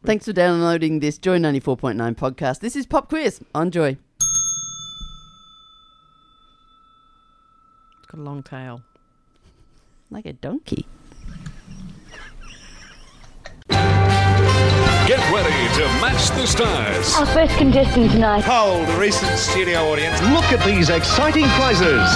Thanks for downloading this Joy 94.9 podcast. This is Pop Quiz on Joy. It's got a long tail. Like a donkey. Get ready to match the stars. Our first contestant tonight. Poll the recent studio audience. Look at these exciting prizes.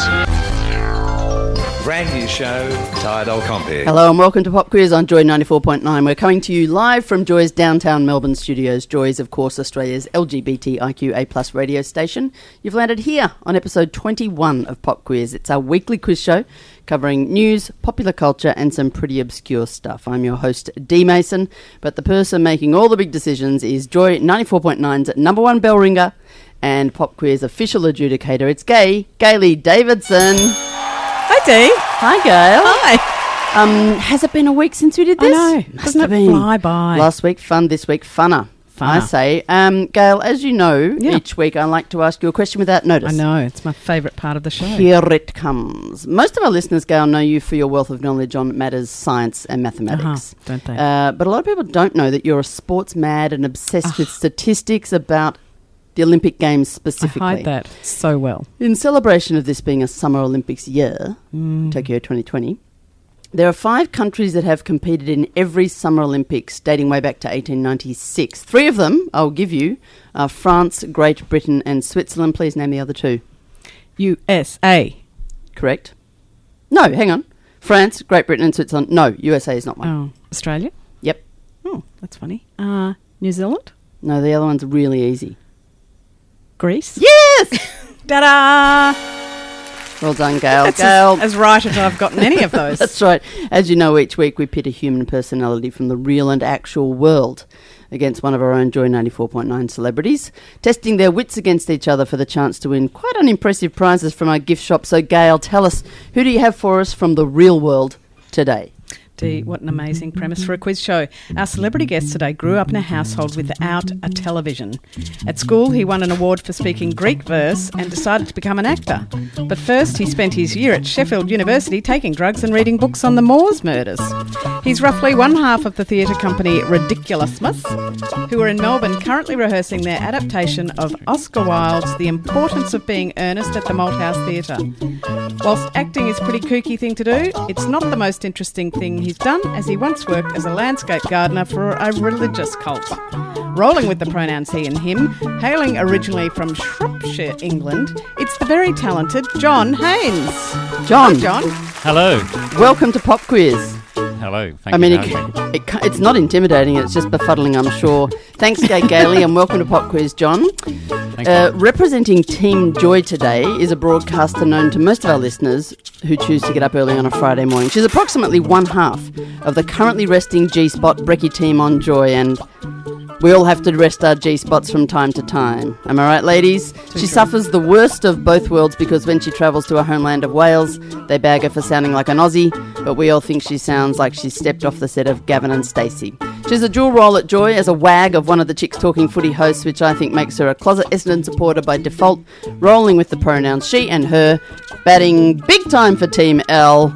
Brand new show, Tired Old Compare. Hello and welcome to Pop Quiz on Joy 94.9. We're coming to you live from Joy's downtown Melbourne studios. Joy is, of course, Australia's LGBTIQA+ radio station. You've landed here on episode 21 of Pop Quiz. It's our weekly quiz show covering news, popular culture and some pretty obscure stuff. I'm your host, Dee Mason, but the person making all the big decisions is Joy 94.9's number one bell ringer and Pop Quiz official adjudicator. It's Gayle Davidson. Hi, Dee. Hi, Gayle. Hi. Has it been a week since we did this? I know. Doesn't it fly by? Last week, fun. This week, funner. I say. Gayle, as you know, each week I like to ask you a question without notice. I know. It's my favourite part of the show. Here it comes. Most of our listeners, Gayle, know you for your wealth of knowledge on matters science and mathematics. Don't they? But a lot of people don't know that you're a sports mad and obsessed with statistics about the Olympic Games specifically. I hide that so well. In celebration of this being a Summer Olympics year, Tokyo 2020, there are 5 countries that have competed in every Summer Olympics dating way back to 1896. 3 of them, I'll give you, are France, Great Britain and Switzerland. Please name the other 2. USA. Correct. No, hang on. France, Great Britain and Switzerland. No, USA is not one. Oh, Australia? Yep. Oh, that's funny. New Zealand? No, the other one's really easy. Greece? Yes! Ta-da! Well done, Gayle. That's Gayle. as right as I've gotten any of those. That's right. As you know, each week we pit a human personality from the real and actual world against one of our own Joy 94.9 celebrities, testing their wits against each other for the chance to win quite unimpressive prizes from our gift shop. So, Gayle, tell us, who do you have for us from the real world today? Dee, what an amazing premise for a quiz show. Our celebrity guest today grew up in a household without a television. At school, he won an award for speaking Greek verse and decided to become an actor. But first, he spent his year at Sheffield University taking drugs and reading books on the Moors murders. He's roughly one half of the theatre company Ridiculousness, who are in Melbourne currently rehearsing their adaptation of Oscar Wilde's The Importance of Being Earnest at the Malthouse Theatre. Whilst acting is a pretty kooky thing to do, it's not the most interesting thing he's done, as he once worked as a landscape gardener for a religious cult. Rolling with the pronouns he and him, hailing originally from Shropshire, England, it's the very talented John Haynes. John. Hi, John. Hello. Welcome to Pop Quiz. Hello. Thank you for having me. It's not intimidating, it's just befuddling, I'm sure. Thanks, Gayle, and welcome to Pop Quiz, John. Thank you. Representing Team Joy today is a broadcaster known to most of our listeners who choose to get up early on a Friday morning. She's approximately one half of the currently resting G-Spot Brekkie team on Joy, and we all have to rest our G-spots from time to time. Am I right, ladies? She suffers the worst of both worlds because when she travels to her homeland of Wales, they bag her for sounding like an Aussie, but we all think she sounds like she stepped off the set of Gavin and Stacey. She's a dual role at Joy as a wag of one of the Chicks Talking Footy hosts, which I think makes her a closet Essendon supporter by default, rolling with the pronouns she and her, batting big time for Team L.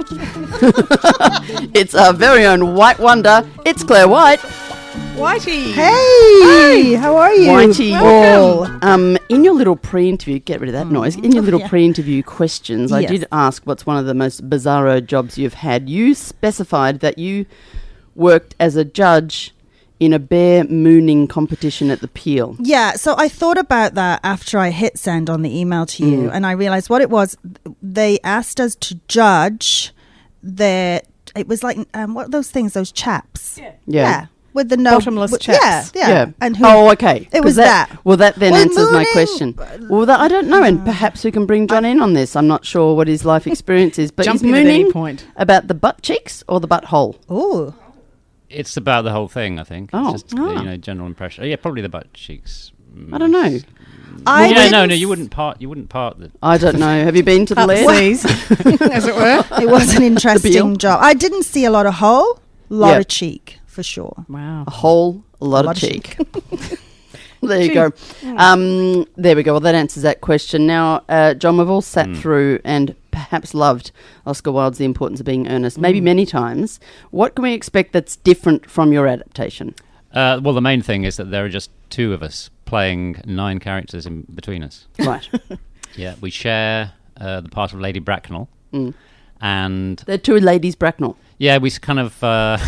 It's our very own White Wonder. It's Claire White. Whitey. Hey, how are you? Whitey. Welcome. In your little pre-interview, get rid of that noise. In your little pre-interview questions, I did ask what's one of the most bizarro jobs you've had. You specified that you worked as a judge in a bear mooning competition at the Peel. Yeah, so I thought about that after I hit send on the email to you, and I realised what it was. They asked us to judge it was like, what are those things, those chaps? Yeah. With the bottomless chaps. Yeah. And who? Oh, okay. It was that. Well, that then answers my question. Well, I don't know, and perhaps we can bring John in on this. I'm not sure what his life experience is, but he's Jump in at any mooning point. about the butt cheeks or the butthole. Oh. It's about the whole thing, I think. Oh. It's just, general impression. Yeah, probably the butt cheeks. I don't know. No, you wouldn't part the... I don't know. Have you been to the Laird? Upseas, as it were. It was an interesting job. I didn't see a lot of hole, lot of cheek. For sure. Wow. A lot of cheek. There you go. There we go. Well, that answers that question. Now, John, we've all sat through and perhaps loved Oscar Wilde's The Importance of Being Earnest, maybe many times. What can we expect that's different from your adaptation? Well, the main thing is that there are just two of us playing 9 characters in between us. Right. Yeah, we share the part of Lady Bracknell, and They're two ladies Bracknell. yeah, we kind of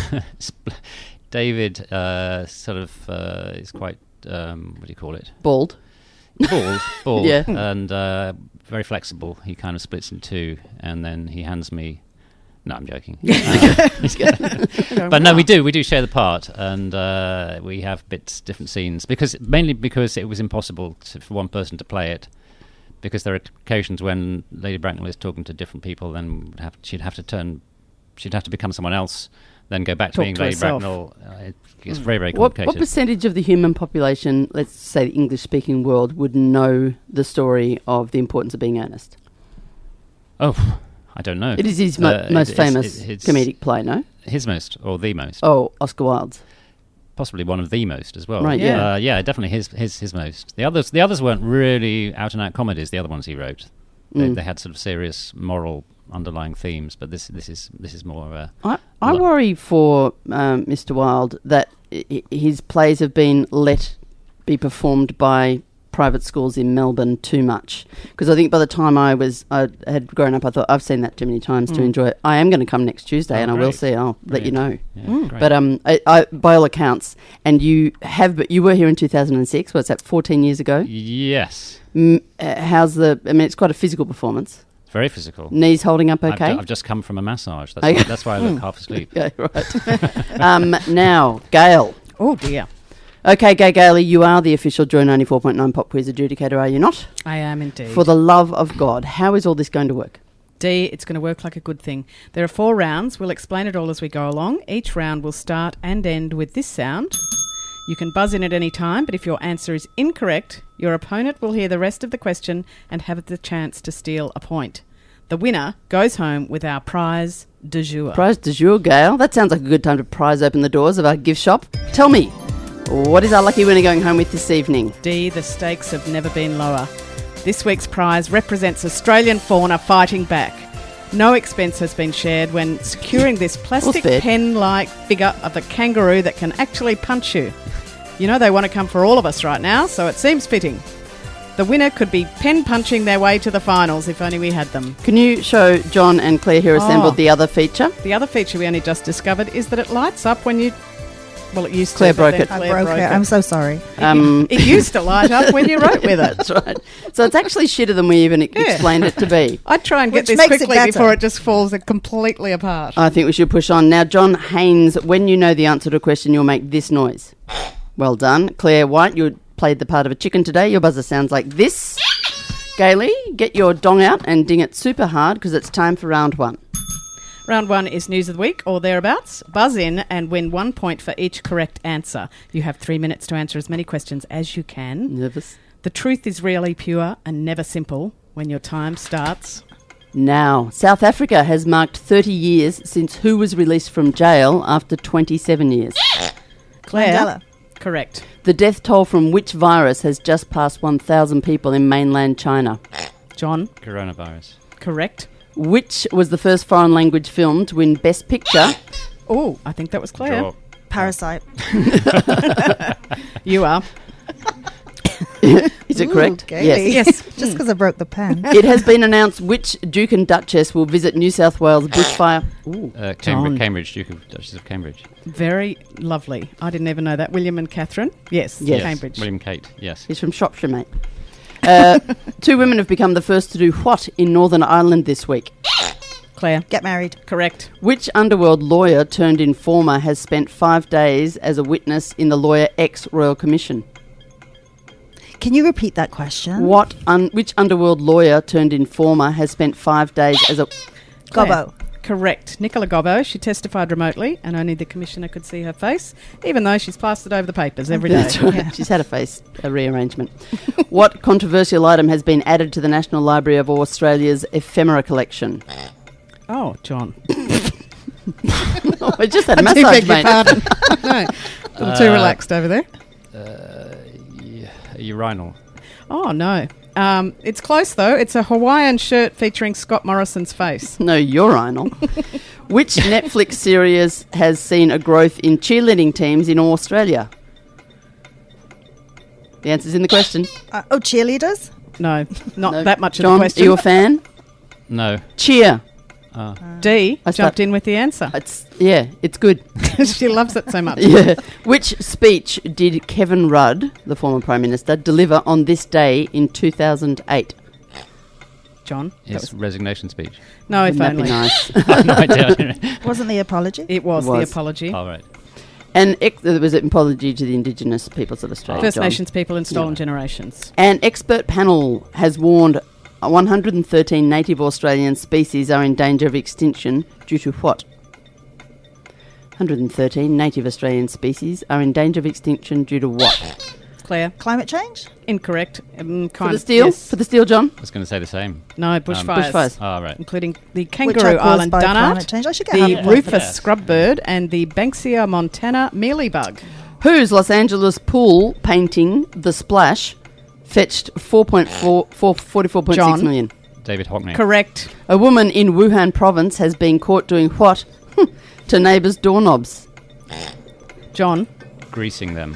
David sort of is quite what do you call it? Bald. Bald, Yeah. and very flexible. He kind of splits in two, and then he hands me. No, I'm joking. But no, we do share the part, and we have different scenes mainly because it was impossible for one person to play it. Because there are occasions when Lady Bracknell is talking to different people, then she'd have to become someone else, then go back to Talk being to Lady herself. Bracknell. It's very, very What complicated. percentage of the human population, let's say the English-speaking world, would know the story of The Importance of Being Earnest? Oh, I don't know. It is his most famous comedic play, no? His most, or the most. Oh, Oscar Wilde's. Possibly one of the most as well. Right, yeah. Yeah, definitely his most. The others weren't really out-and-out comedies, the other ones he wrote. They had sort of serious moral underlying themes, but this is more... I worry for Mr. Wilde that his plays have been let be performed by private schools in Melbourne too much, because I think by the time I had grown up, I thought I've seen that too many times to enjoy it. I am going to come next Tuesday, and I will great. see. I'll let you know. Yeah, great. But I, by all accounts, and you were here in 2006. What's that? 14 years ago. Yes. It's quite a physical performance. It's very physical. Knees holding up okay? I've just come from a massage. Okay. That's why I look half asleep. Okay, right. Now, Gail. Oh, dear. Okay, Gay Gailey, you are the official Joy 94.9 Pop Quiz adjudicator, are you not? I am indeed. For the love of God, how is all this going to work? D, it's going to work like a good thing. There are 4 rounds. We'll explain it all as we go along. Each round will start and end with this sound. You can buzz in at any time, but if your answer is incorrect, your opponent will hear the rest of the question and have the chance to steal a point. The winner goes home with our prize du jour. Prize du jour, Gail. That sounds like a good time to prize open the doors of our gift shop. Tell me, what is our lucky winner going home with this evening? D, the stakes have never been lower. This week's prize represents Australian fauna fighting back. No expense has been shared when securing this plastic spared. pen-like figure of a kangaroo that can actually punch you. You know they want to come for all of us right now, so it seems fitting. The winner could be pen-punching their way to the finals if only we had them. Can you show John and Claire here assembled the other feature? The other feature we only just discovered is that it lights up when you... Well, it used Claire to. but broke then it. I Claire broke it. I'm so sorry. It used to light up when you wrote with it. That's right. So it's actually shitter than we even explained it to be. I'd try and get Which this makes it quickly better. before it just falls completely apart. I think we should push on. Now, John Haynes, when you know the answer to a question, you'll make this noise. Well done. Claire White, you played the part of a chicken today. Your buzzer sounds like this. Gailey, get your dong out and ding it super hard because it's time for round 1. Round 1 is News of the Week or thereabouts. Buzz in and win 1 point for each correct answer. You have 3 minutes to answer as many questions as you can. Nervous. The truth is really pure and never simple when your time starts. Now, South Africa has marked 30 years since who was released from jail after 27 years? Claire? Mandela. Correct. The death toll from which virus has just passed 1,000 people in mainland China? John? Coronavirus. Correct. Which was the first foreign language film to win Best Picture? Oh, I think that was Claire. Draw. Parasite. You are. Is it correct? Gailey. Yes. Just because I broke the pen. It has been announced which Duke and Duchess will visit New South Wales bushfire. John. Cambridge, Duke of Duchess of Cambridge. Very lovely. I didn't even know that. William and Catherine? Yes. Yes. Cambridge. William Kate, yes. He's from Shropshire, mate. 2 women have become the first to do what in Northern Ireland this week? Claire? Get married. Correct. Which underworld lawyer turned informer has spent 5 days as a witness in the Lawyer X Royal Commission? Can you repeat that question? Which underworld lawyer turned informer has spent 5 days as a... Gobbo. Correct. Nicola Gobbo. She testified remotely and only the commissioner could see her face, even though she's plastered over the papers every day. That's right. She's had a rearrangement. What controversial item has been added to the National Library of Australia's ephemera collection? Oh, John. I just had a I do massage, beg your mate. pardon. No, a little too relaxed over there. A urinal. Oh, no. It's close, though. It's a Hawaiian shirt featuring Scott Morrison's face. No, urinal. Which Netflix series has seen a growth in cheerleading teams in Australia? The answer's in the question. Cheerleaders? No, not No. that much of John, the question. are you a fan? No. Cheer. D I jumped start- in with the answer. It's good. She loves it so much. Yeah. Which speech did Kevin Rudd, the former Prime Minister, deliver on this day in 2008? John? His resignation speech. No, if Wouldn't that be only. nice? I have no idea. Wasn't the apology? It was It was. the apology. All right. And there was an apology to the Indigenous peoples of Australia. First John. Nations people and stolen generations. An expert panel has warned 113 native Australian species are in danger of extinction due to what? 113 native Australian species are in danger of extinction due to what? Claire? Climate change? Incorrect. For the steel? Yes. For the steel, John? I was going to say the same. No, bushfires. Bushfires. Oh, right. Including the Which are kangaroo caused island by climate dunnart, change. I should get the half a point for rufous that. scrub bird, and the Banksia montana mealybug. Whose Los Angeles pool painting, The Splash, fetched 44.6 John. million? David Hockney. Correct. A woman in Wuhan province has been caught doing what to neighbours' doorknobs? John? Greasing them.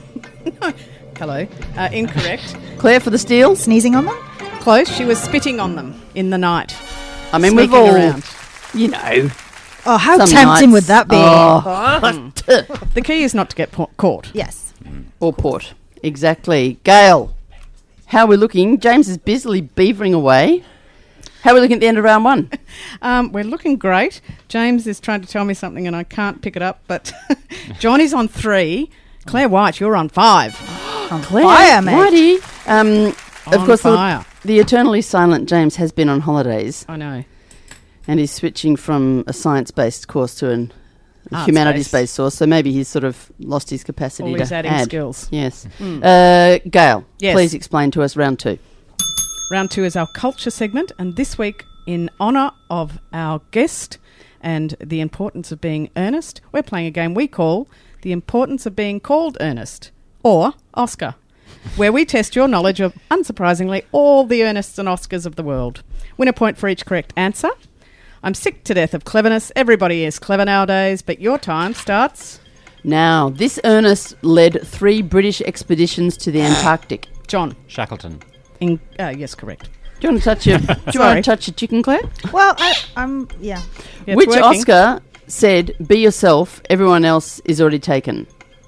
Hello. Incorrect. Claire for the steel? Sneezing on them? Close. She was spitting on them in the night. I mean, we've Sneaking all, around. you know. Oh, how Some tempting nights- would that be? Oh. The key is not to get caught. Yes. Or port. Exactly. Gail, how are we looking? James is busily beavering away. How are we looking at the end of round one? We're looking great. James is trying to tell me something and I can't pick it up, but John is on 3. Claire White, you're on 5. On Claire, fire, mate. righty. Of On course, fire. the eternally silent James has been on holidays I know. and he's switching from a science-based course to an Arts-based. humanities-based course, so maybe he's sort of lost his capacity All to his adding add. skills. Yes. Gail, Yes. please explain to us round 2. Round 2 is our culture segment, and this week, in honour of our guest and the importance of being earnest, we're playing a game we call The Importance of Being Called Earnest, or Oscar, where we test your knowledge of, unsurprisingly, all the Ernests and Oscars of the world. Win a point for each correct answer. I'm sick to death of cleverness. Everybody is clever nowadays, but your time starts... Now, this Ernest led 3 British expeditions to the Antarctic. John. Shackleton. Yes, correct. Do you want to touch your, Sorry. chicken, Claire? Well, I'm, yeah. Yeah, it's Which working. Oscar said, "Be yourself, everyone else is already taken"?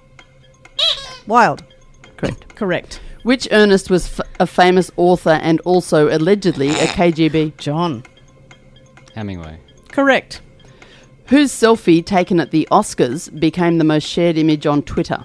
Wild. Correct. Correct. Which Ernest was a famous author and also allegedly a KGB? John. Hemingway. Correct. Whose selfie taken at the Oscars became the most shared image on Twitter?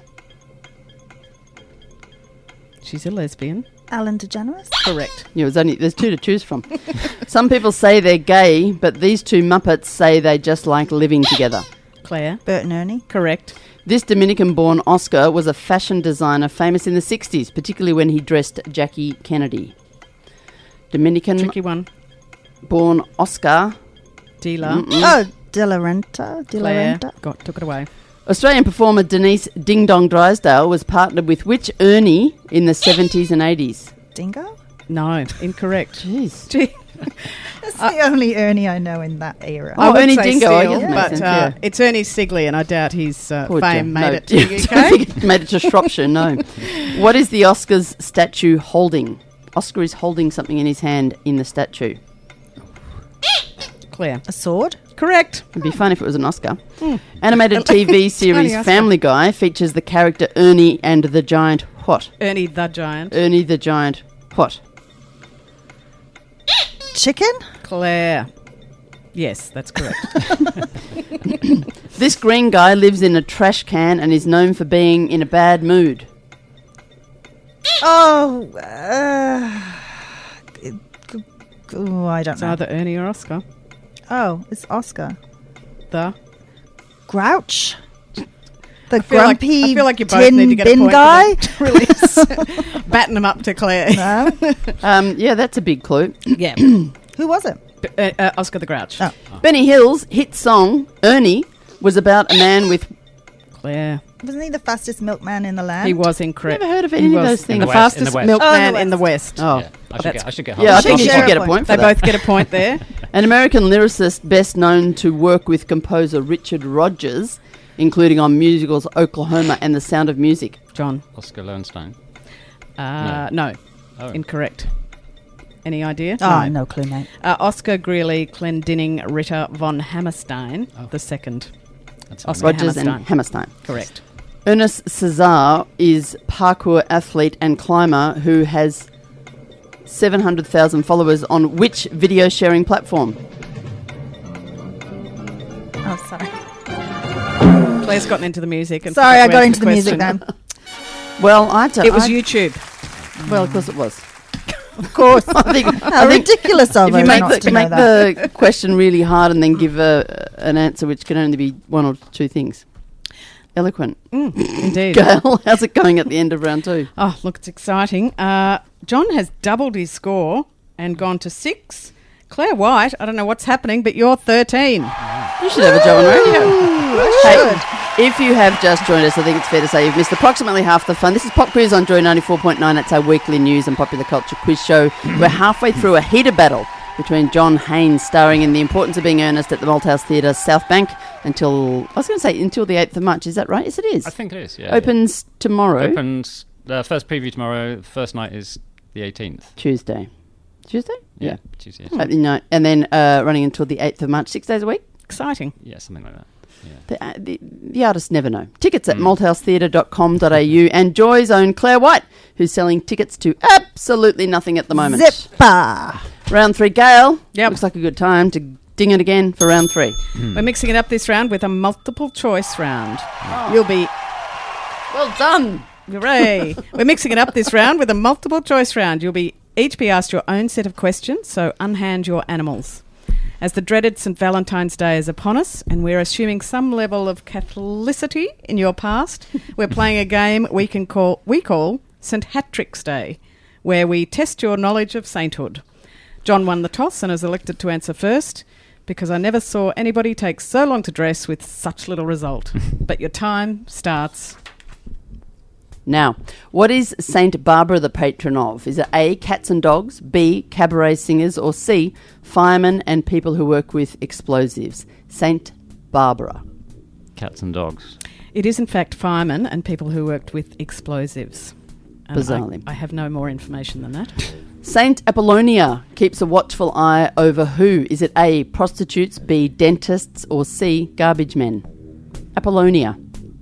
She's a lesbian. Ellen DeGeneres? Correct. Yeah, there's 2 to choose from. Some people say they're gay, but these 2 Muppets say they just like living together. Claire. Bert and Ernie? Correct. This Dominican-born Oscar was a fashion designer famous in the 60s, particularly when he dressed Jackie Kennedy. Dominican-born Tricky one. Oscar. Dealer. Oh, De La Renta? De La Claire. Renta? Took it away. Australian performer Denise Ding Dong Drysdale was partnered with which Ernie in the 70s and 80s? Dingo? No, incorrect. Jeez. Gee, That's the only Ernie I know in that era. Oh, would Ernie say Dingo, I Seal, guess makes but sense, yeah. it's Ernie Sigley, and I doubt his Poor fame Jim. made No, it to the I don't think UK. it made it to Shropshire, no. What is the Oscar's statue holding? Oscar is holding something in his hand in the statue. Claire. A sword? Correct. It'd be fun if it was an Oscar. Animated TV series Oscar. Family Guy features the character Ernie and the Giant what? Ernie the Giant. Ernie the Giant what? Chicken? Claire. Yes, that's correct. This green guy lives in a trash can and is known for being in a bad mood. Oh, I don't It's know. either Ernie or Oscar. Oh, it's Oscar. The. Grouch? The I grumpy feel like you both tin need to get a bin point guy? for that. Really batten them up to Claire. No? Yeah, that's a big clue. Yeah. Who was it? Oscar the Grouch. Oh. Benny Hill's hit song Ernie was about a man with. Claire. Wasn't he the fastest milkman in the land? He was incorrect. Never heard of He any of was those things. The In the West, in fastest the West. milkman Oh, in the West. Oh, Yeah, That's- I should get yeah, I half think a you point. should get a point They for that. both get a point there. An American lyricist best known to work with composer Richard Rodgers, including on musicals Oklahoma and The Sound of Music. John. Oscar Lowenstein. No. Oh. Incorrect. Any idea? No clue, mate. Oscar Greeley Clendenning Ritter von Hammerstein, the second. That's Oscar Rogers Hammerstein. and Hammerstein. Correct. Ernest Cesar is parkour athlete and climber who has 700,000 followers on which video sharing platform? Oh, sorry. Claire's gotten into the music. And Sorry, I forgot to got answer into the music question. then. Well, I don't. It was YouTube. Well, of course it was. Of course. I think How ridiculous of if her you make not the, to know make that. the question really hard and then give an answer which can only be one or two things. Eloquent. Indeed. Gail, how's it going at the end of round 2? Oh, look, it's exciting. John has doubled his score and gone to 6. Claire White, I don't know what's happening, but you're 13. You should have a job on radio. Hey, if you have just joined us, I think it's fair to say you've missed approximately half the fun. This is Pop Quiz on Joy 94.9. It's our weekly news and popular culture quiz show. We're halfway through a heated battle between John Haynes, starring in The Importance of Being Earnest at the Malthouse Theatre, South Bank, until the 8th of March. Is that right? Yes, it is. I think it is, yeah. Opens tomorrow. Opens, first preview tomorrow. The first night is the 18th. Tuesday? Yeah. Tuesday. Opening night. And then running until the 8th of March, 6 days a week? Exciting. Yeah, something like that. Yeah. The artists never know. Tickets at malthousetheatre.com.au and Joy's own Claire White, who's selling tickets to absolutely nothing at the moment. Zipper. Round 3, Gail. Yep. Looks like a good time to ding it again for round 3. We're mixing it up this round with a multiple choice round. You'll be... Well done. Hooray. We're mixing it up this round with a multiple choice round. You'll each be asked your own set of questions, so unhand your animals. As the dreaded St. Valentine's Day is upon us, and we're assuming some level of Catholicity in your past, we're playing a game we call St. Hattrick's Day, where we test your knowledge of sainthood. John won the toss and is elected to answer first, because I never saw anybody take so long to dress with such little result. But your time starts... Now, what is St. Barbara the patron of? Is it A, cats and dogs, B, cabaret singers, or C, firemen and people who work with explosives? St. Barbara. Cats and dogs. It is, in fact, firemen and people who worked with explosives. And Bizarrely. I have no more information than that. Saint Apollonia keeps a watchful eye over who? Is it A, prostitutes, B, dentists, or C, garbage men? Apollonia.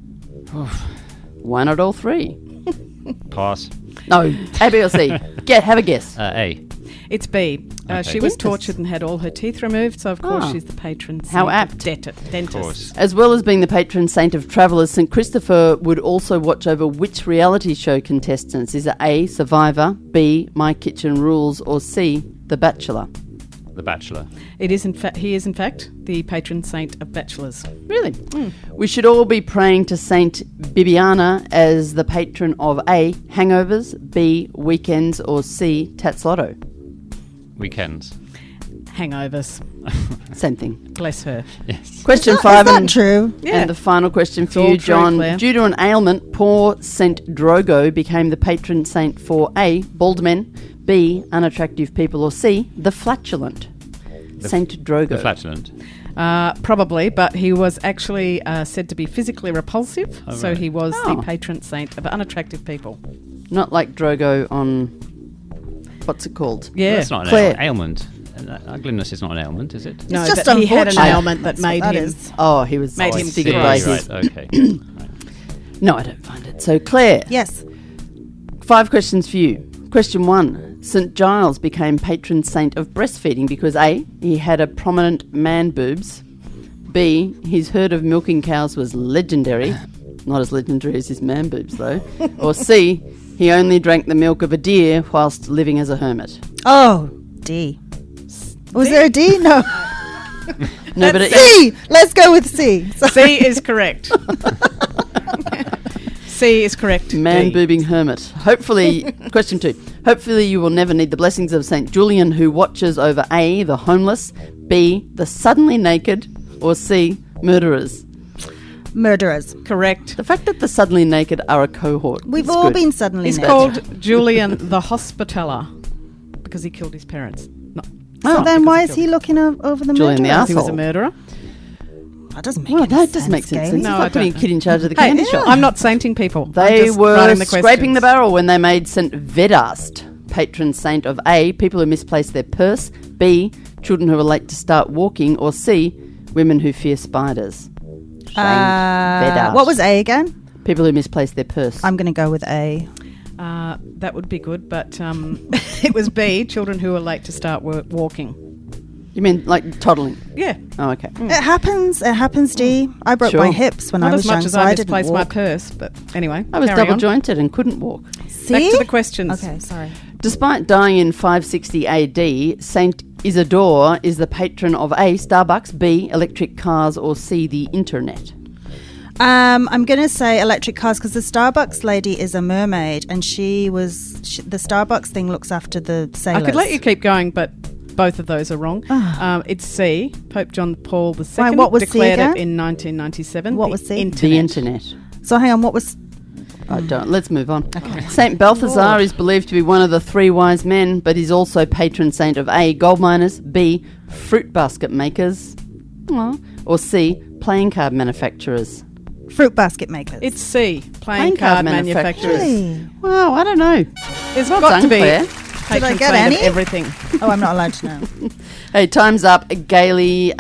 Why not all three? Pass. No, A, B, or C. Have a guess. A. It's B. Okay. She was Dentist. tortured and had all her teeth removed, so of course Oh. she's the patron saint How of apt. dentists. Of course. As well as being the patron saint of travellers, St. Christopher would also watch over which reality show contestants? Is it A, Survivor, B, My Kitchen Rules, or C, The Bachelor? The Bachelor. He is in fact the patron saint of bachelors. Really? We should all be praying to Saint Bibiana as the patron of A, hangovers, B, weekends, or C, Tatslotto. Weekends. Hangovers. Same thing. Bless her. Yes. Question Is 5 that true? Yeah. and the final question for all you, true, John. Claire. Due to an ailment, poor Saint Drogo became the patron saint for A, bald men, B, unattractive people, or C, the flatulent. Saint Drogo. The flatulent. Probably, but he was actually said to be physically repulsive, Oh, so right. he was Oh. the patron saint of unattractive people. Not like Drogo on... What's it called? Yeah. That's not an Claire. ailment. Ugliness is not an ailment, is it? No, just but he had an unfortunate. ailment that That's what made that him... is. Oh, he was... Made oh, him figured sick. by Right, his- okay. Right. No, I don't find it. So, Claire, Yes. 5 questions for you. Question 1. St. Giles became patron saint of breastfeeding because A, he had a prominent man boobs, B, his herd of milking cows was legendary, not as legendary as his man boobs though, or C, he only drank the milk of a deer whilst living as a hermit. Oh, D. Was there a D? No. No, but it, C. Let's go with C. So- C is correct. C is correct. man D. boobing hermit. Hopefully, question 2. Hopefully you will never need the blessings of St. Julian who watches over A, the homeless, B, the suddenly naked, or C, murderers. Murderers. Correct. The fact that the suddenly naked are a cohort. We've is all good. been suddenly He's naked. called Julian the Hospitaller because he killed his parents. Not So Oh. then why because is he looking over the Julian the murderer? because he was a Asshole. murderer. That doesn't make Well, any that sense. doesn't make sense. Gabe. It's No, like I putting a don't. kid in charge of the Hey, candy shop. I'm not sainting people. I'm They just were writing the scraping the questions. barrel when they made St. Vedast, patron saint of A, people who misplace their purse, B, children who are late to start walking, or C, women who fear spiders. Saint Vedast. What was A again? People who misplace their purse. I'm going to go with A. That would be good, but it was B, children who are late to start walking. You mean like toddling? Yeah. Oh, okay. It happens. It happens, Dee. I broke Sure. my hips when Not I was as much young, as so I I didn't misplaced my walk. purse, but anyway. I was carry double on. jointed and couldn't walk. See? Back to the questions. Okay, sorry. Despite dying in 560 AD, Saint Isidore is the patron of A, Starbucks, B, electric cars, or C, the internet. I'm going to say electric cars because the Starbucks lady is a mermaid and the Starbucks thing looks after the sailors. I could let you keep going, but both of those are wrong. Ah. It's C. Pope John Paul II Right, what was C declared again? it in 1997. What the was C? Internet. The internet. So hang on, what was... Oh, don't. Let's move on. Saint Balthazar is believed to be one of the three wise men, but he's also patron saint of A, gold miners, B, fruit basket makers, or C, playing card manufacturers. Fruit basket makers. It's C. Playing card manufacturers. Really? Well, I don't know. There's Well got done, to be Claire. patron Did I get saint of any? everything. Oh, I'm not allowed to know. Hey, time's up. Gailey,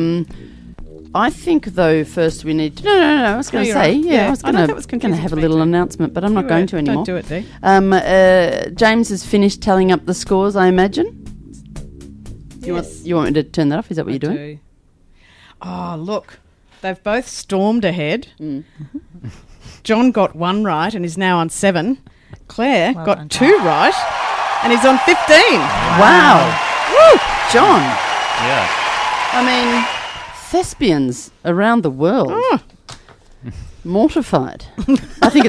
I think, though, first we need to... No, I was going to you're say, right. yeah, Yeah, I was I know going that was to confusing have a to me little too. announcement, but I'm not You going were. to anymore. Don't do it, Dee. James has finished tallying up the scores, I imagine. Yes. You want me to turn that off? Is that what you're doing? do. Oh, look. They've both stormed ahead. John got 1 right and is now on 7. Claire Well got done. 2 right and is on 15. Wow. Woo! John. Yeah. I mean, thespians around the world. Oh. Mortified. I think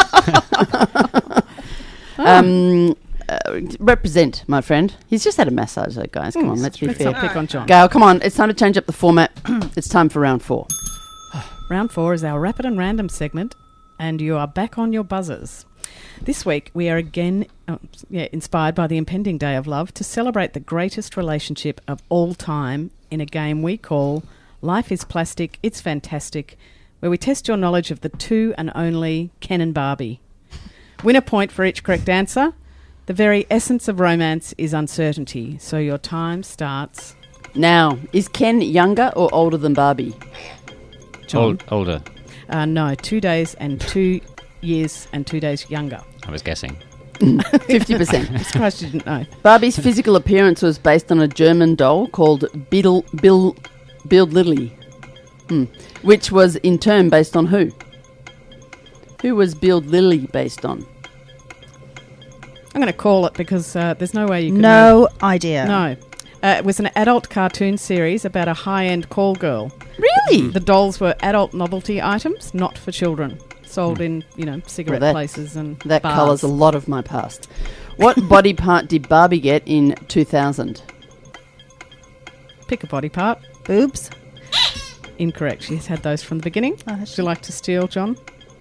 it's... represent, my friend. He's just had a massage, though, guys. Come on, let's be Let's fair. not pick on John. Gail, come on. It's time to change up the format. It's time for round 4. Round 4 is our rapid and random segment, and you are back on your buzzers. This week, we are again inspired by the impending Day of Love to celebrate the greatest relationship of all time in a game we call Life is Plastic, It's Fantastic, where we test your knowledge of the two and only Ken and Barbie. Win a point for each correct answer. The very essence of romance is uncertainty, so your time starts... Now, is Ken younger or older than Barbie? John. Older. No, 2 days and 2 years and 2 days younger. I was guessing. 50%. I'm surprised you didn't know. Barbie's physical appearance was based on a German doll called Bild Lily, which was in turn based on who? Who was Bild Lily based on? I'm going to call it because there's no way you can... No idea. No. It was an adult cartoon series about a high-end call girl. Really? The dolls were adult novelty items, not for children. Sold in, cigarette Well, that- places and That bars. colours a lot of my past. What body part did Barbie get in 2000? Pick a body part. Boobs? Incorrect. She's had those from the beginning. Oh, has Would she? you like to steal, John?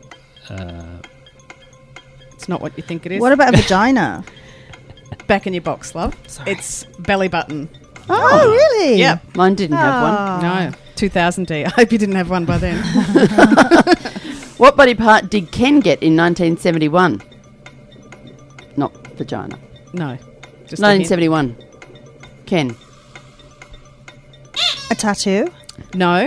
It's not what you think it is. What about a vagina? Back in your box, love. It's belly button. Oh, really? Yep. Mine didn't have one. No. 2000D. I hope you didn't have one by then. What body part did Ken get in 1971? Not vagina. No. Just a hint. 1971. Ken. A tattoo? No.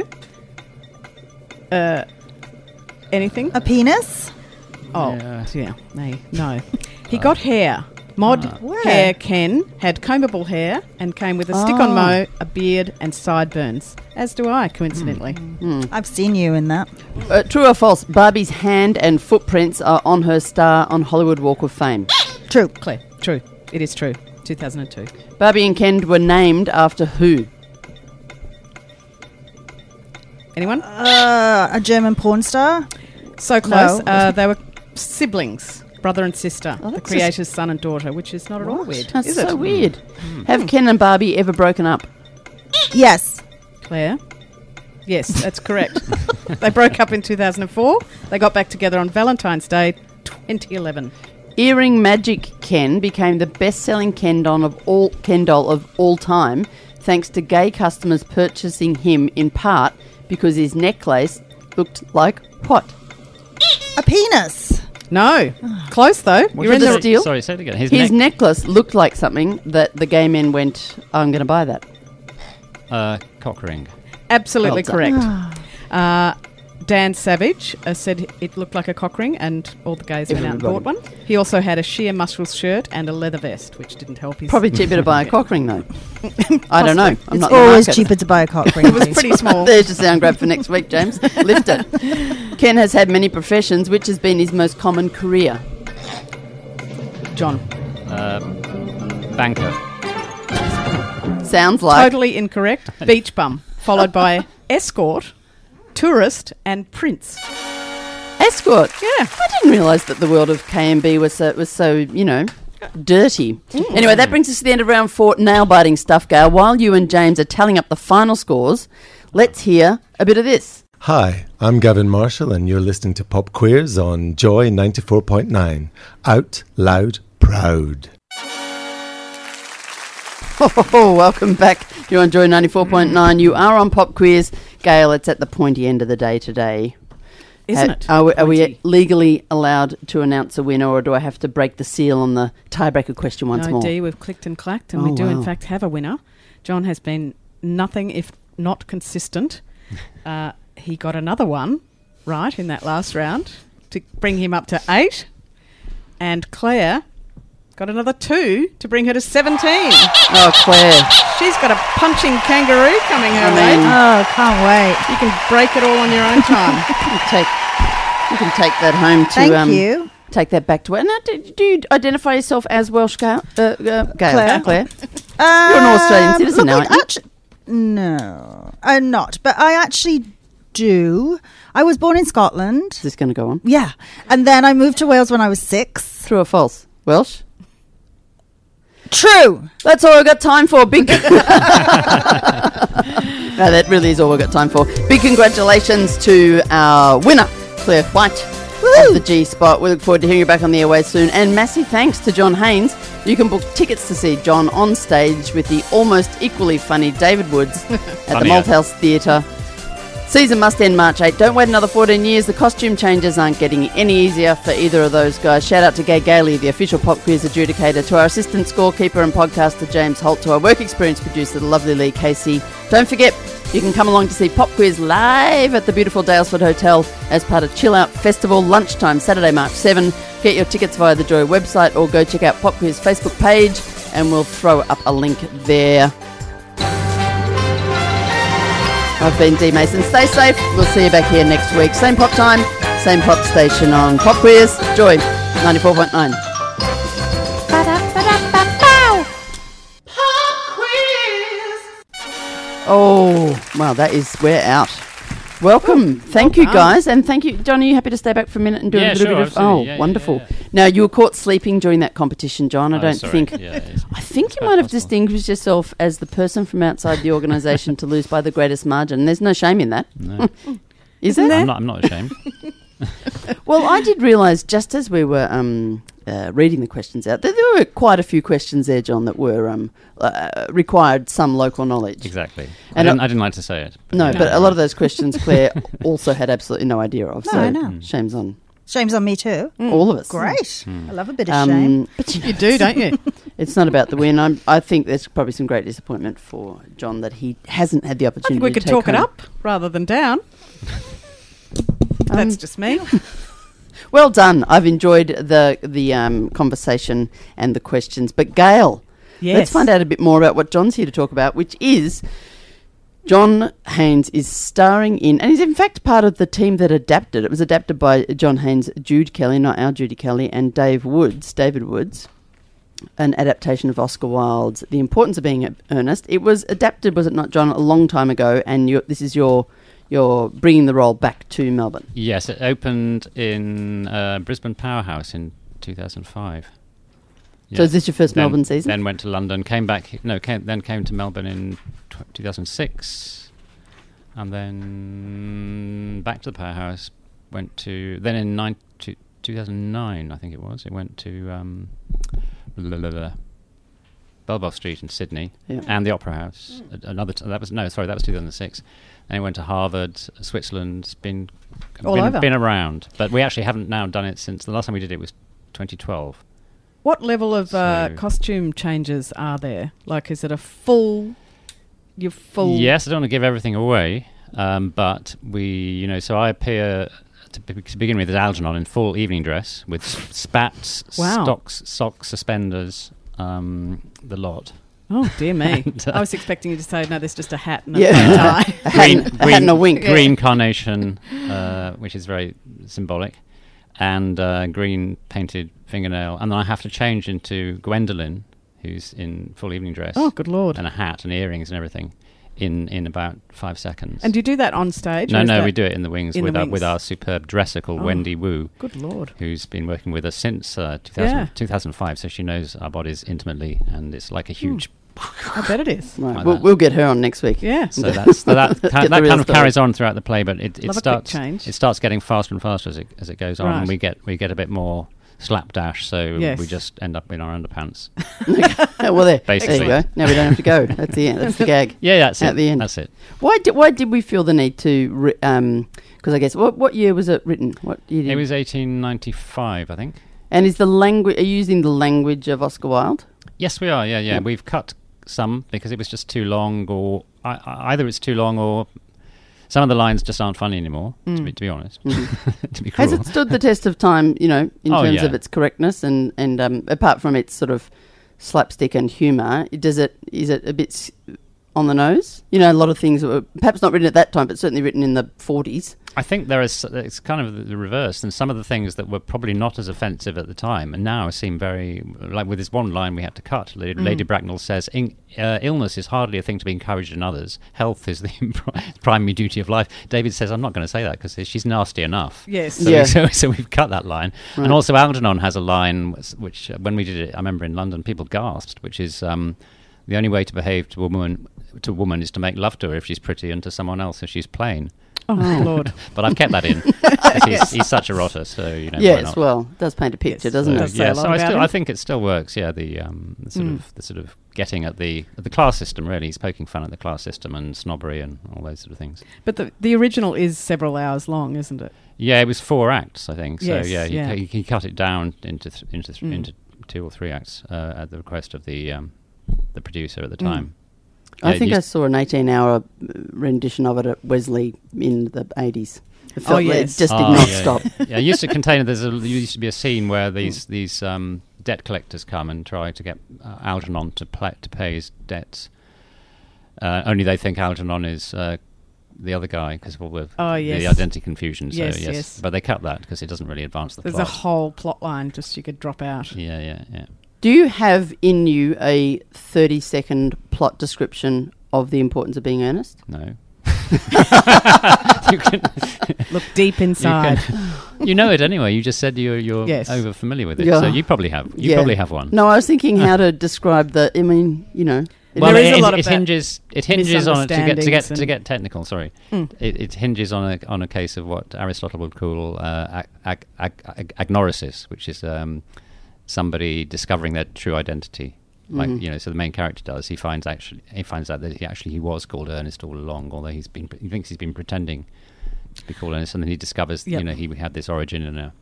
Anything? A penis? Oh, yeah. No. He got hair. Mod Where? hair Ken had combable hair and came with a stick-on mo, a beard and sideburns. As do I, coincidentally. I've seen you in that. True or false? Barbie's hand and footprints are on her star on Hollywood Walk of Fame. True. Claire, true. It is true. 2002. Barbie and Ken were named after who? Anyone? A German porn star? So close. No. They were siblings, brother and sister, the that's creator's son and daughter, which is not at all weird, That's is so it? weird. Have Ken and Barbie ever broken up? Yes. Claire? Yes, that's correct. They broke up in 2004. They got back together on Valentine's Day, 2011. Earring Magic Ken became the best-selling Ken doll of all time, thanks to gay customers purchasing him in part because his necklace looked like what? A penis. No. Close, though. You're in the the... steal? Sorry, say it again. His necklace looked like something that the gay men went, I'm going to buy that. Cock ring. Absolutely Well correct. Dan Savage said it looked like a cock ring, and all the gays went out and bought one. He also had a sheer muscles shirt and a leather vest, which didn't help his... Probably cheaper to buy a cock ring, though. I don't know. I'm It's not in the always market. cheaper to buy a cock ring. It was pretty small. There's your sound grab for next week, James. Lift it. Ken has had many professions. Which has been his most common career? John. Banker. Sounds like... Totally incorrect. Beach bum, followed by escort, tourist, and prince. Escort. Yeah. I didn't realise that the world of KMB was so dirty. Anyway, that brings us to the end of round 4, nail-biting stuff, Gail. While you and James are tallying up the final scores, let's hear a bit of this. Hi, I'm Gavin Marshall and you're listening to Pop Quiz on Joy 94.9. Out loud proud. Oh, welcome back. You're on Joy 94.9. You are on Pop Quiz. Gail, it's at the pointy end of the day today. Isn't it? Are we Pointy. legally allowed to announce a winner, or do I have to break the seal on the tiebreaker question once No, more? Dee, we've clicked and clacked, and Oh, we do, wow. in fact, have a winner. John has been nothing if not consistent. He got another one right in that last round to bring him up to 8. And Claire got another 2 to bring her to 17. Oh, Claire. She's got a punching kangaroo coming her way. Oh, can't wait. You can break it all on your own time. You can take that home to... Thank you. Take that back to where? Now, do you identify yourself as Welsh, Gail? Gail. Claire. You're an Australian citizen now, aren't you? No, I'm not. But I actually do. I was born in Scotland. Is this going to go on? Yeah. And then I moved to Wales when I was 6. True or false? Welsh? True. That's all we've got time for. Big. No, that really is all we've got time for. Big congratulations to our winner, Claire White, of the G Spot. We look forward to hearing you back on the airways soon. And massive thanks to John Haynes. You can book tickets to see John on stage with the almost equally funny David Woods at the Funnier. Malthouse Theatre. Season must end March 8. Don't wait another 14 years. The costume changes aren't getting any easier for either of those guys. Shout out to Gay Gailey, the official Pop Quiz adjudicator, to our assistant scorekeeper and podcaster James Holt, to our work experience producer, the lovely Lee Casey. Don't forget, you can come along to see Pop Quiz live at the beautiful Dalesford Hotel as part of Chill Out Festival, lunchtime, Saturday, March 7. Get your tickets via the Joy website or go check out Pop Quiz Facebook page and we'll throw up a link there. I've been Dee Mason. Stay safe. We'll see you back here next week. Same pop time, same pop station on Pop Quiz. Joy 94.9. Oh, wow, we're out. Welcome. Thank you, done. guys. And thank you. John, are you happy to stay back for a minute and do a Yeah, little sure, bit of... absolutely. Yeah, wonderful. yeah. Now, you were caught sleeping during that competition, John. I Oh, don't sorry. think... Yeah, it's- I think it's you quite might have possible. distinguished yourself as the person from outside the organisation to lose by the greatest margin. There's no shame in that. No. Is there? I'm not ashamed. Well, I did realise just as we were reading the questions out, that there were quite a few questions there, John, that were required some local knowledge. Exactly. And I didn't like to say it. No, yeah. but a lot of those questions Claire also had absolutely no idea of. No, So I know. shame's on Shame's on me too. all of us. Great. I love a bit of shame. But You do, don't you? it's not about the win. I think there's probably some great disappointment for John that he hasn't had the I opportunity think we to could take talk it home. up rather than down. That's just me. Well done. I've enjoyed the conversation and the questions. But Gail, Yes. let's find out a bit more about what John's here to talk about, which is John Haynes is starring in, and he's in fact part of the team that adapted. It was adapted by John Haynes, Jude Kelly, not our Judy Kelly, and David Woods, an adaptation of Oscar Wilde's The Importance of Being Earnest. It was adapted, was it not, John, a long time ago, and this is your bringing the role back to Melbourne. Yes, it opened in Brisbane Powerhouse in 2005. So is this your first Melbourne season? Then went to London, came back. No, then came to Melbourne in 2006, and then back to the Powerhouse. Went to then in 2009, I think it was. It went to Belboff Street in Sydney, Yeah. and the Opera House. That was 2006. And he went to Harvard, Switzerland. It's been around, but we actually haven't now done it since the last time we did it was 2012. What level of So- costume changes are there? Like, is it a full? You're full. Yes, I don't want to give everything away, but so I appear to begin with as Algernon in full evening dress with spats, Wow. socks, suspenders, the lot. Oh dear me! And, I was expecting you to say no. There's just a hat and a Yeah. tie. A hat and a wink. Green carnation, which is very symbolic, and green painted fingernail. And then I have to change into Gwendolyn, who's in full evening dress. Oh, good Lord. And a hat and earrings and everything in about 5 seconds. And do you do that on stage? or No, is no, that we do it in the wings in the wings? with our superb dresser called Oh. Wendy Wu, Good Lord! who's been working with us since Yeah. 2005, so she knows our bodies intimately, and it's like a huge... I bet it is. Right, Like we'll, that. we'll get her on next week. Yeah. So that Get the kind real of story. carries on throughout the play, but it Love a quick starts change. it starts getting faster and faster as it goes on, Right. and we get a bit more slapdash, so Yes. we just end up in our underpants. Oh, well, there Basically. you go. Now we don't have to go. That's the end. That's the gag. Yeah, that's At it. the end. That's it. Why did we feel the need to? Because I guess what year was it written? What year? It was 1895, I think. And is the language? Are you using the language of Oscar Wilde? Yes, we are. Yeah. Yeah. We've cut some because it was just too long, or either it's too long, or some of the lines just aren't funny anymore. To be honest, to be cruel. Has it stood the test of time? In Oh, terms yeah. of its correctness and apart from its sort of slapstick and humour, is it a bit on the nose? A lot of things that were perhaps not written at that time, but certainly written in the 40s. I think it's kind of the reverse, and some of the things that were probably not as offensive at the time and now seem very, like with this one line we had to cut. Lady Bracknell says, illness is hardly a thing to be encouraged in others. Health is the primary duty of life. David says, I'm not going to say that because she's nasty enough. Yes. So, Yeah. so we've cut that line. Right. And also Algernon has a line which when we did it, I remember in London, people gasped, which is the only way to behave to a woman is to make love to her if she's pretty and to someone else if she's plain. Oh Lord! But I've kept that in. 'Cause he's such a rotter, so why Yes, not? well, it does paint a picture, Yes. doesn't It it? does say a lot So about him. I think it still works. Yeah, the sort of getting at the class system. Really, he's poking fun at the class system and snobbery and all those sort of things. But the original is several hours long, isn't it? Yeah, it was 4 acts, I think. So Yes, yeah, yeah. he cut it down into 2 or 3 acts at the request of the producer at the time. I Yeah, think it I saw an 18-hour rendition of it at Wesley in the 80s. It felt like yes. it just did not yeah, stop. Yeah, it used to contain. There used to be a scene where these debt collectors come and try to get Algernon to pay his debts. Only they think Algernon is the other guy because of all the yes. identity confusion. So Yes, yes. But they cut that because it doesn't really advance the There's plot. a whole plot line just you could drop out. Yeah. Do you have in you a 30-second plot description of the importance of being earnest? No. You can, Look deep inside. you know it anyway. You just said you're Yes. over familiar with it, Yeah. so you probably have. You Yeah. probably have one. No, I was thinking how to describe the. I mean, Well, There is a it, lot of it that hinges. It hinges on it misunderstandings to get technical. Sorry, it hinges on a case of what Aristotle would call agnorisis, which is somebody discovering their true identity. Like so the main character does. He finds out that he was called Ernest all along, although he thinks he's been pretending to be called Ernest, and then he discovers he had this origin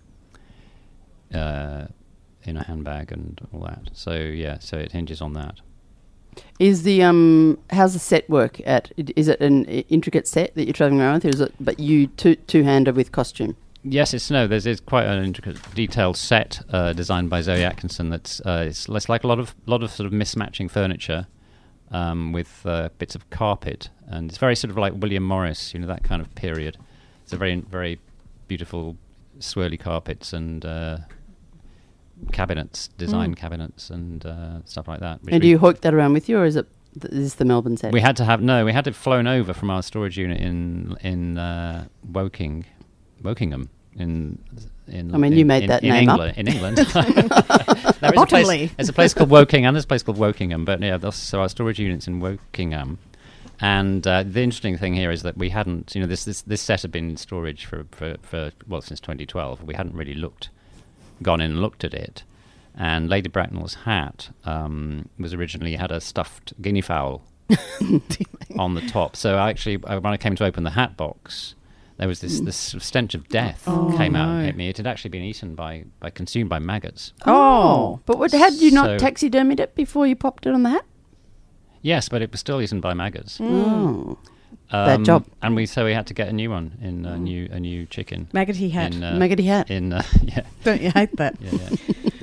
in a handbag and all that. So it hinges on that. Is the how's the set work at? Is it an intricate set that you're travelling around with, or is it? But you two-hander with costume. Yes, there's quite an intricate, detailed set designed by Zoe Atkinson. That's it's like a lot of sort of mismatching furniture with bits of carpet, and it's very sort of like William Morris, that kind of period. It's a very very beautiful swirly carpets and cabinets, design cabinets and stuff like that. And do you hoik that around with you, or is this the Melbourne set? We had to have flown over from our storage unit in Wokingham. You made that name up. In England. There's a place called Woking and there's a place called Wokingham, but so our storage unit's in Wokingham. And the interesting thing here is that we hadn't, this set had been in storage for since 2012. We hadn't really gone in and looked at it. And Lady Bracknell's hat was originally had a stuffed guinea fowl on the top. So when I came to open the hat box, there was this sort of stench of death came out and hit me. It had actually been consumed by maggots. Oh, but had you not So- taxidermied it before you popped it on the hat? Yes, but it was still eaten by maggots. Oh, bad job. And we had to get a new one in a new chicken. Maggoty hat. Maggoty hat. Yeah. Don't you hate that? Yeah.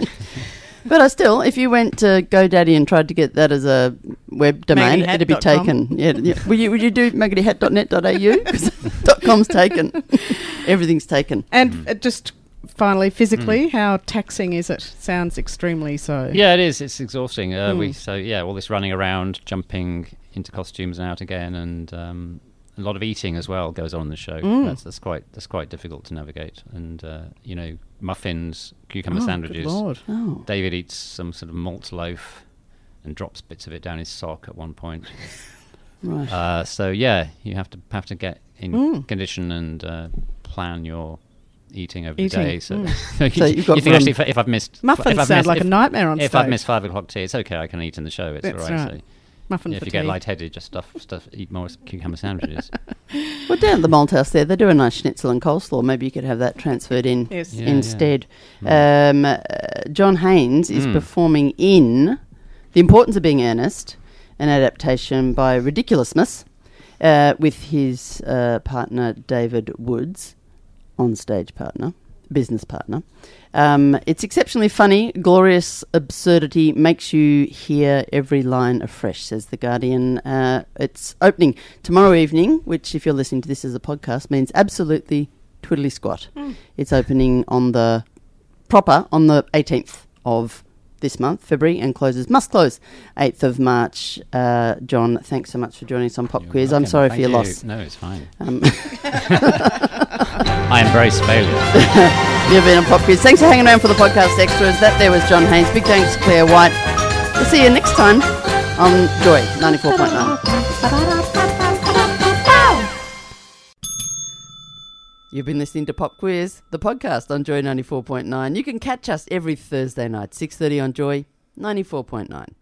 But still, if you went to GoDaddy and tried to get that as a web domain, it'd be Maggotyhat.com. taken. Yeah. Would you do maggotyhat.net.au? Because .com's taken. Everything's taken. And just finally, physically, how taxing is it? Sounds extremely so. Yeah, it is. It's exhausting. All this running around, jumping into costumes and out again, and a lot of eating as well goes on in the show. That's quite difficult to navigate. And muffins, cucumber sandwiches. Good Lord. Oh. David eats some sort of malt loaf and drops bits of it down his sock at one point. Right. You have to get in condition and plan your eating over the day. So, So you've got you think actually if I've missed Muffins sound like a nightmare on if stage. I've missed 5 o'clock tea, it's okay. I can eat in the show. It's That's all right. right. So, Muffins if for you get tea. lightheaded, just eat more cucumber sandwiches. Well, down at the Malthouse there, they do a nice schnitzel and coleslaw. Maybe you could have that transferred in Yes. Yeah, instead. John Haynes is performing in The Importance of Being Earnest, an adaptation by Ridiculousness, with his partner David Woods, on-stage partner, business partner. It's exceptionally funny. Glorious absurdity makes you hear every line afresh, says The Guardian. It's opening tomorrow evening, which, if you're listening to this as a podcast, means absolutely twiddly squat. It's opening on the 18th of this month, February, and must close 8th of March. John, thanks so much for joining us on Pop You're Quiz. welcome. I'm sorry for Thank your you. loss. No, it's fine. I embrace failure. You've been on Pop Quiz. Thanks for hanging around for the podcast extras. That there was John Haynes. Big thanks to Claire White. We'll see you next time on Joy 94.9. You've been listening to Pop Quiz, the podcast on Joy 94.9. You can catch us every Thursday night, 6:30 on Joy 94.9.